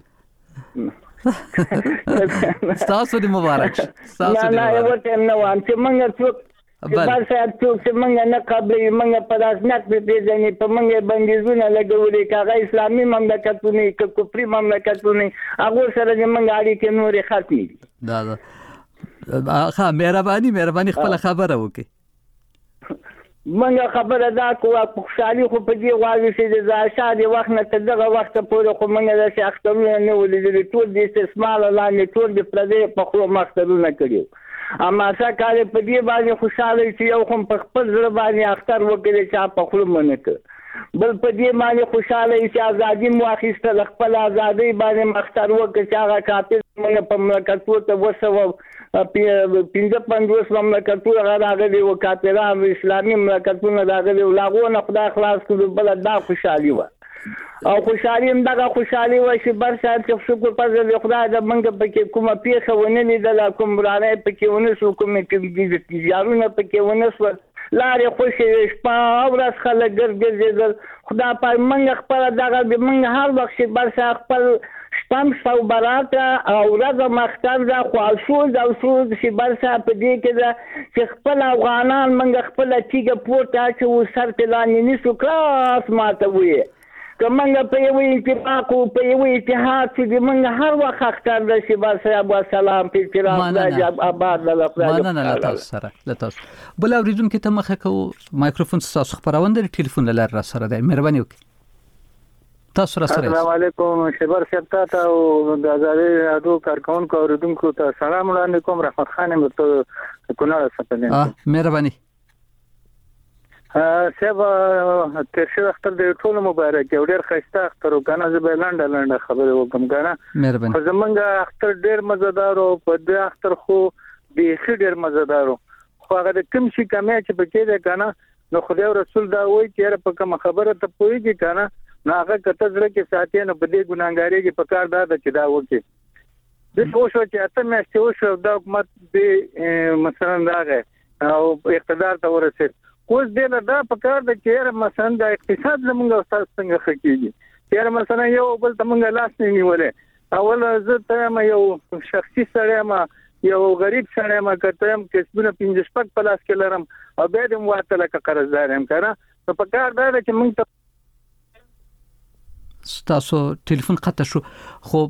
تاسو دې مبارک تاسو دې نه یو ټیم نه وام چې موږ څوک بل صاحب څوک چې موږ نه قبلې موږ په رسمیت په پیژنې په موږ بندیزونه لګولې کاغه اسلامي مملکتونه کې کفري مملکتونه هغه سره موږ اړیکې نورې ختمې دي دا دا ښه مهرباني مهرباني خپل خبره وکړي موږ خبره دا کوه خوشحالي خو په دې غواړو چې د زاشاد وخت نه تر دغه وخت پورې خو موږ د اخترونه نه ولې ټول د استثمار لاندې ټول د پردې په خپل مخترونه کړیو اما څنګه په دې باندې خوشاله چې یو کوم په خپل ځل باندې اختر وکړي چې په خپل منکه بل په دې باندې خوشاله چې ازادي مو اخیسته خپل ازادي باندې اختر وکړي چې هغه کاپي موږ په مملکتو ته وسو پینځه پنځوس مملکتو راغلي او کاپیران اسلامي مملکتونه راغلي او لاغونه خدای خلاص کړو بل دا خوشالي و او خوشالي هم دغه خوشالي و چې بر سات چې شکر پزې خدای د منګ پکې کومه پیښه ونه لیدل کوم برانه پکې ونه سو کومه کې یارونه پکې ونه سو لارې خوشې شپه او ورځ خلک ګرځېدل خدای په منګ خپل دغه د منګ هر وخت چې بر سات خپل شپم شو براته او ورځ مختار دا خواصول دا اصول چې بر سات په دې کې دا چې خپل افغانان منګ خپل تیګه پورته چې و سر تلانی نسو کلاس ماته وي کومنګ په یو اتفاق او په یو اتحاد چې موږ هر وخت اختر د شبا صاحب سلام په احترام د آباد له خپل مننه تاسو سره له تاسو بل اوریدونکو ته مخه کو مایکروفون تاسو خبرونه د ټلیفون لار را سره ده مهرباني وکړئ تاسو را سره السلام علیکم شبر صاحب ته او د ازادي رادیو کارکونکو اوریدونکو ته سلام علیکم رحمت خان مته کونړ څخه اه مهرباني سبا تر شو اختر د ټول مبارک او ډیر خسته اختر وکنه زه به لاندې لاندې خبره وکم کنه مهرباني خو زمونږ اختر ډیر مزدار او په دې اختر خو به ډیر مزدار خو هغه کوم شي کمه چې پکې ده کنه نو خدای رسول دا وایي چې په کوم خبره ته پويږي کنه نو هغه کته زړه کې ساتي نو په دې ګناګاری کې پکار دا چې دا وکي د کوشش چې اته مې چې وشو د حکومت به مثلا راغی او اقتدار ته ورسېد اوس دې دا پکار د چې مثلا د اقتصاد زمونږ استاد څنګه خکېږي چې مثلا یو بل تمنګ لاس نه نیولې اول زه ته یو شخصي سره ما یو غریب سره ما کتم کسبونه پنځه شپږ پلاس کې لرم او به دې مواته لکه قرضدار هم کنه په پکار دا چې موږ ته تاسو ټلیفون قطع شو خو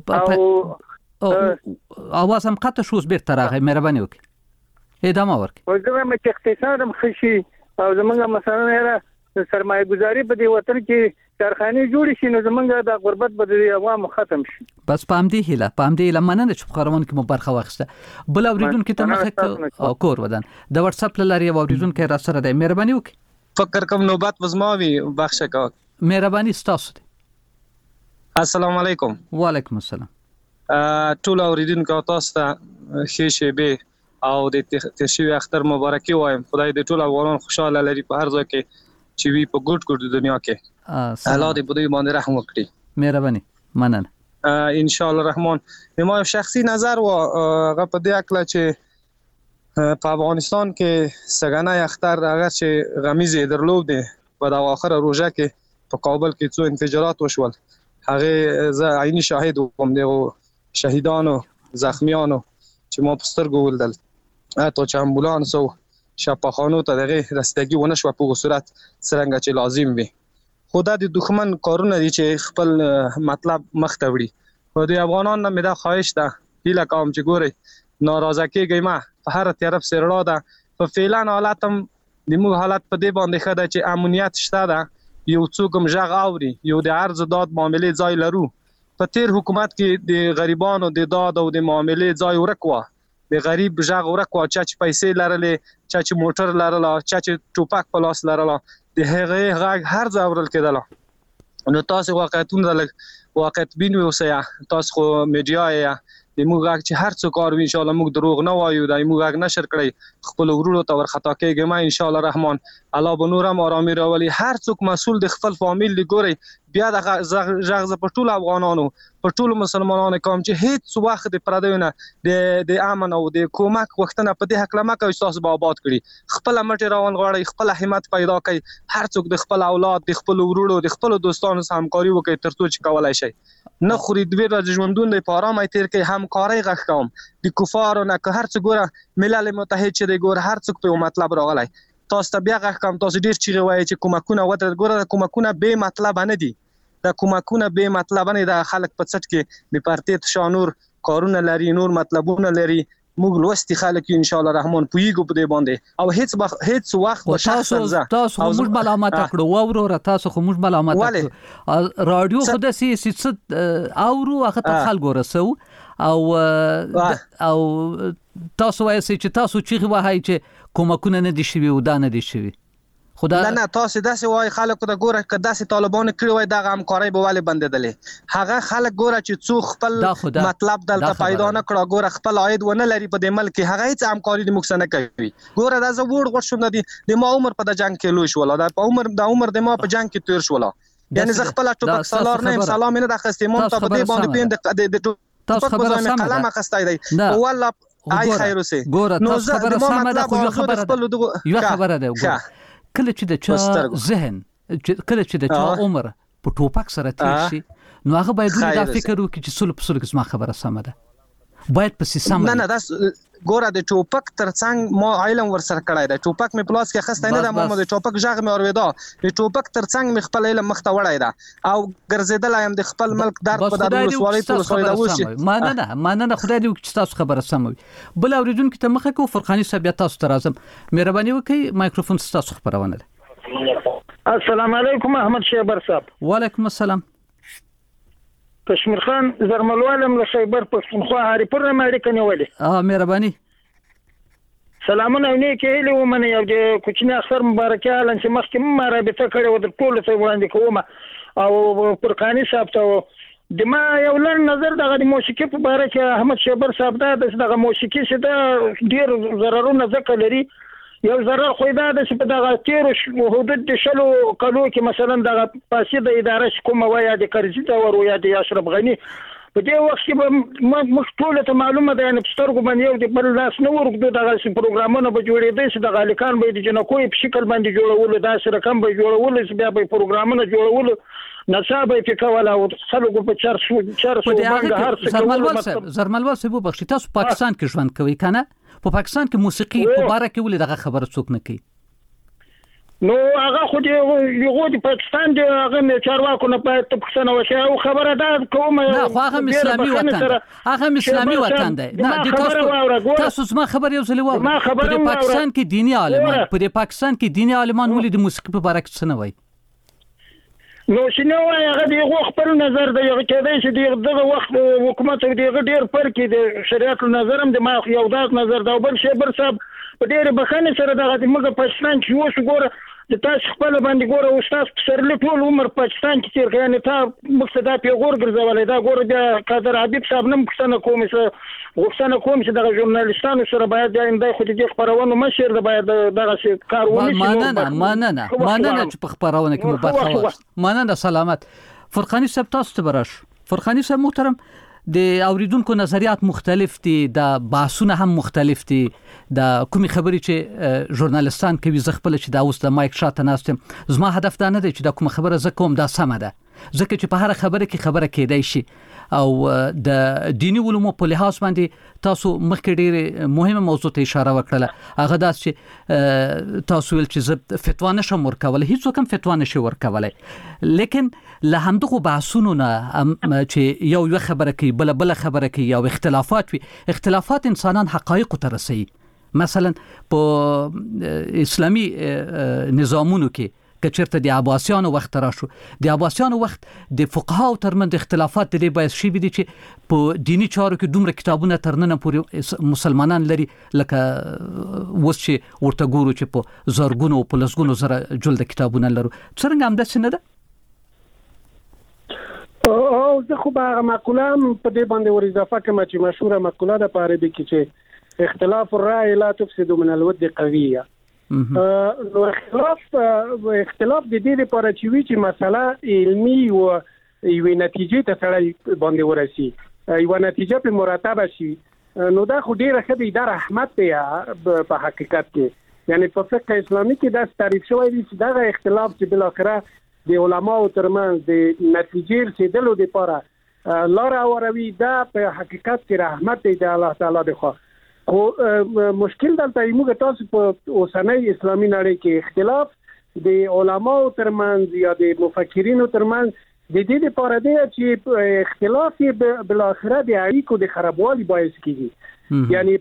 اواز هم قطع شو بیرته راغی مهرباني وکړئ ادامه ورکړئ او زه هم چې اقتصاد هم خشي او زمونږ مثلا نه سرمایه گذاری په دې وطن کې کارخانه جوړ شي نو زمونږ د غربت په دې عوام ختم شي بس پام دی هله پام دی لمنه چې خبرونه کې مبارخه واخسته بل اوریدون کې تمخه او کور ودان د واتس اپ لاري اوریدون کې را سره د مهرباني وکړئ فکر کوم نوبت وزماوي بخښه کا مهرباني تاسو السلام علیکم وعلیکم السلام ټول اوریدون کې تاسو ته خېشه به او د تشوی اختر مبارکي وایم خدای دې ټول افغانان خوشاله لري په هر ځای کې چې وی په ګډ ګډ دنیا کې الله دې په دې باندې رحم وکړي مهرباني مننه ان شاء الله رحمان ما شخصي نظر و هغه په دې اکله چې په افغانستان کې سګنای اختر هغه چې غمیزه درلود په د اخر روزه کې په کابل کې څو انفجارات وشول هغه زه عیني شاهد وم د شهیدانو زخمیانو چې ما په سترګو ولیدل اته چې امبولانس او شفاخانو ته دغه رسیدګي ونه شو په صورت څنګه چې لازم وي خدا د دښمن کارونه دي چې خپل مطلب مخ ته وړي خو د افغانانو نه مې دا خواهش ده هیله کوم چې ګوري ناراضه کېږئ ما په هر طرف سره را ده په فعلا حالت هم د موږ حالت په دې باندې خده چې امنیت شته ده یو څوک هم ژغ اوري یو د عرض داد معاملې ځای لرو په تیر حکومت کې د غریبانو د داد او د معاملې ځای ورکوه د غریب ژغ ورکوه چا چې پیسې لرلې چا چې موټر لرله چا چې ټوپک په لاس لرله د هغه غږ هر ځای اورل کېدله نو تاسو واقعیتونه لږ واقعیت بین اوسئ تاسو خو میډیا یې د موږ غږ چې هر څه کار وي ان شاء الله موږ دروغ نه وایو د موږ غږ نشر کړی خپل ورونو ته ورخطا کېږي ما ان شاء الله رحمان الله به نور هم آرامي راولي هر څوک مسؤل د خپل فامیل لګوري بیا د ژغ په ټول افغانانو په ټول مسلمانانو کوم چې هیڅ وخت د پردیونه د د امن او د کومک وختونه په دې حق لمه کوي تاسو به آباد کړي خپل مټ راون غواړي خپل همت پیدا کړي هر څوک د خپل اولاد د خپل ورونو د خپل دوستانو سره همکاري وکړي ترڅو چې کولای شي نه خوري دوی راځي ژوندون د پارامه تیر کې همکاري غږ کوم د کفارو نه که هر څه ګوره ملل متحد چې د ګوره هر څوک په مطلب راغلی تاسو ته بیا غږ کوم تاسو ډیر چیغه وایي چې کومکونه وته ګوره کومکونه به مطلب نه دي دا کومکونه به مطلب نه د خلک په څټ کې د پارتیت شانور کارونه لري نور مطلبونه لري موږ لوستي خلک ان شاء الله رحمان پویګو په دې باندې او هیڅ بخ هیڅ وخت په شخص ځه تاسو موږ ملامت کړو او وروره تاسو خو موږ ملامت کړو رادیو خو د سي سي اورو هغه ته خلکو رسو او او تاسو وایئ چې تاسو چې وایي چې کومکونه نه دي شوی او دا نه دي شوی خدا نه نه تاسو داسې وای خلکو ته ګوره که داسې طالبان کړی وای دغه همکاري به ولې بندېدلې هغه خلک ګوره چې څو خپل مطلب دلته پیدا نه کړه ګوره خپل عاید ونه لري په دې ملک هغه هیڅ همکاري د موږ نه کوي ګوره دا زه وړ غوښ شوم دي د ما عمر په د جنگ کې لوي شو دا په عمر د عمر د ما په جنگ کې تیر شو یعنی زه خپل ټوپک سالار نه سلام نه د خستمون ته په دې باندې پیند د تاسو خبره سم قلم خستای دی والله آی خیر اوسه ګوره تاسو خبره سم ده خو خبره یو خبره ده کله چې د چا ذهن کله چې د چا عمر په ټوپک سره تیر شي نو هغه باید دا فکر وکړي چې سول په سول کې ما خبره سمه ده باید په سیستم نه نه دا ګوره د ټوپک ترڅنګ ما علم ورسره کړای دا ټوپک می پلاس کې خسته نه ده ما د ټوپک ژغ می اوریدا د ټوپک ترڅنګ می خپل علم مخته وړای دا او ګرځیدل ایم د خپل ملک در په دارو سوالي ټول سوالي دا وشي ما نه نه ما نه خدای دې چې تاسو خبره سموي بل اوریدون کې ته مخه کو فرقانی صاحب تاسو ته راځم مهرباني وکړئ مایکروفون تاسو خبرونه السلام علیکم احمد شیبر صاحب وعلیکم السلام کشمیر خان زرملوالم له خیبر پښتونخوا هری پر مې اړیکه نیولې اه مهرباني سلامونه نه کېلې و منه یو د کوچنی اختر مبارکي اعلان چې مخکې ما رابطه کړې و د ټولو ته وړاندې کوم او فرقاني صاحب ته د ما یو لړ نظر دغه د موسیقي په باره کې احمد شیبر صاحب دا دغه موسیقي چې دا ډیر ضررونه ځکه لري یو ضرر خو دا د په دغه تیر حدود د شلو کلو کې مثلا دغه فاسده اداره کومه وایي د کرزي دا ور ویا د اشرف غنی په دې وخت کې مخ ټول ته معلومه ده ان پسترګو باندې یو د بل لاس نه ورګدو دغه پروګرامونه به جوړېدل چې د غالیکان به د جنکوې په شکل باندې جوړول دا سره کم به جوړول چې بیا به پروګرامونه جوړول نصاب په کوله او خلکو په چار شو چار سو باندې هر څه زرملوال زرملوال سبو بخښی تاسو پاکستان کې ژوند کوي کنه په پاکستان کې موسیقي په باره کې ولې دغه خبره څوک نه کوي نو هغه خو دې یو د پاکستان د هغه چارواکو نه پاتې پښتنه وشي او خبره ده کومه نه خو هغه اسلامي وطن هغه اسلامي وطن دی نه د تاسو تاسو ما خبر یو ځل وره په پاکستان کې دینی عالمان په پاکستان کې دینی عالمان ولې د موسیقي په باره کې څه نه وایي نو شنو هغه دی خپل نظر دی کېدای چې دغه وخت حکومت دغه ډیر فرق دی شریعت نظر هم د ما یو داس نظر دا بل شی بر صاحب په ډیر بخنه سره دغه موږ پاکستان چې وښ ګوره د تاسو خپل باندې ګوره او تاسو سره ټول عمر پاکستان کې تیر غانه تا مقصدا پیغور ګرځولای دا ګوره د قادر حبیب صاحب نم څنګه کوم څه وښنه کوم چې دغه ژورنالیستانو سره باید د اندای خو دې خبرونه مشر د باید دغه کار ونی شي مننه مننه مننه چې په خبرونه کې مو برخه مننه سلامت فرقانی صاحب تاسو ته براش فرقانی صاحب محترم د اوریدونکو نظریات مختلف دي د بحثونه هم مختلف دي د کومي خبرې چې ژورنالستان کوي زه خپل چې دا اوس د مایک شاته ناستم زما هدف دا نه دی چې دا کومه خبره زه کوم دا سمه ده ځکه چې په هر خبره کې خبره کېدای شي او د دینی علومو په لحاظ باندې تاسو مخکې ډېر مهمه موضوع ته اشاره وکړه هغه دا چې تاسو ول چې زه فتوا نشم ورکولای هیڅ کوم فتوا نشي ورکولای لیکن له همدغه بحثونو نه چې یو یو خبره کوي بل بل خبره کوي او اختلافات وي اختلافات انسانان حقایق ته رسي مثلا په اسلامي نظامونو کې کچرته د عباسیانو وخت راشو د عباسیانو وخت د فقهاو ترمنځ اختلافات د باعث شي بي چې په دینی چارو کې دومره کتابونه ترننه پورې مسلمانان لري لکه وس چې ورته ګورو چې په زرګونو او په لسګونو زره جلد کتابونه لرو څنګه هم د سینه ده او زه خو به مقوله په دې باندې ور اضافه کوم چې مشهوره مقوله ده په عربي کې چې اختلاف الرأي لا تفسد من الود قضيه نو اختلاف اختلاف د دې لپاره چې وی چې مسله علمي او یو نتیجه ته سره باندې ورسي یو نتیجه په مرتبه شي نو دا خو ډیره ښه دی د رحمت دی په حقیقت کې یعنی په فقه اسلامي کې دا تعریف شوی دی چې دا اختلاف چې بل اخره د علماو ترمنځ د نتیجې رسیدلو لپاره لار اوروي دا په حقیقت کې رحمت دی د الله تعالی دی خو خو مشکل دلته موږ تاسو په اوسنۍ اسلامي نړۍ کې اختلاف د علماو ترمنځ یا د مفکرینو ترمنځ د دې لپاره دی چې اختلاف بل اخره د اړیکو د خرابوالي باعث کیږي یعنی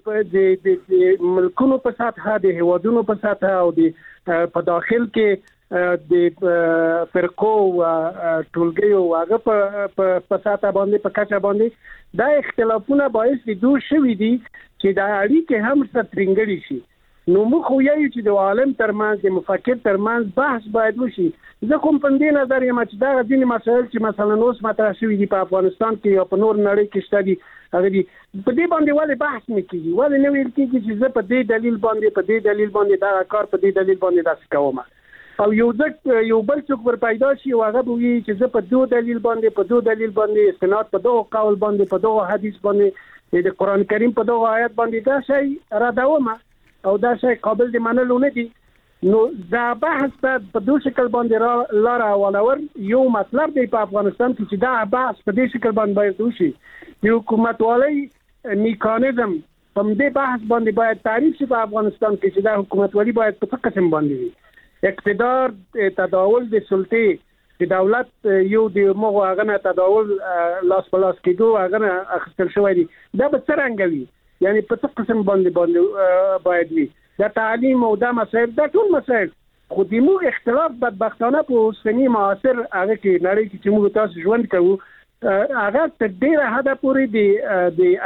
د ملکونو په سطح د هوادونو په سطح او د په داخل کې د فرقو او ټولګیو هغه په په سطح باندې په کچه باندې دا اختلافونه باعث دي دوه شوي دي چې دا اړیکې هم سترنګړي شي نو موږ خو یو چې د عالم ترمنځ د مفکر ترمنځ بحث باید وشي زه کوم په دې نظر یم چې دا ځینې مسایل چې مثلا اوس مطرح شوي دي په افغانستان کې یا په نور نړۍ کې شته دي هغه دي په دې باندې ولې بحث نه کیږي ولې نه ویل کیږي چې زه په دې دلیل باندې په دې دلیل باندې دا کار په دې دلیل باندې داس کوم او یو ځکه یو بل څوک ور پیدا شي او هغه وایي چې زه په دوه دلیل باندې په دوه دلیل باندې استناد په دوه قول باندې په دوه حدیث باندې د قران کریم په دوه آیات باندې دا شی را دومه او دا شی قابل د منلو نه دي نو دا بحث په دوه شکل باندې لار اولور یو مطلب دی په افغانستان کې چې دا بحث په دې شکل باندې باید وشي یو حکومت والی میکانیزم په دې بحث باندې باید تعریف شي په افغانستان کې چې دا حکومت والی باید په قسم باندې وي اقتدار تداول د سلطې د دولت یو د مغو هغه تداول لاس پلاس کېدو هغه اخستل شوی دی دا به څنګه وي یعنی په څه قسم باندې باندې باید وي دا تعلیم او دا مسائل دا ټول مسائل خو د موږ اختلاف بدبختانه په اوسنی معاصر هغه کې نړۍ کې چې موږ تاسو ژوند کوو هغه تر ډیره حده پورې د